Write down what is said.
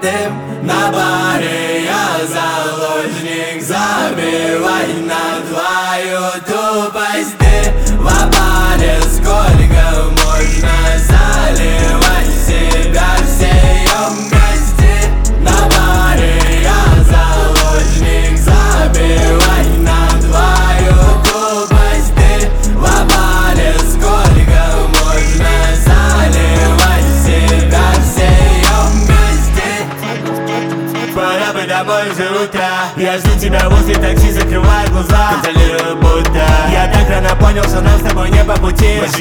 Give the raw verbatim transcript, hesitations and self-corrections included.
Ты на баре, я заложник. Забивай на твою тупость. Ты в опале, сколько можно заливать себя все емкости. На баре я заложник. Забивай на твою тупость. Ты в опале, сколько можно заливать себя все емкости. Пора бы домой уже утро. Я жду тебя возле такси, закрываю глаза, контролирую будто. Я так рано понял, что нам с тобой не по пути.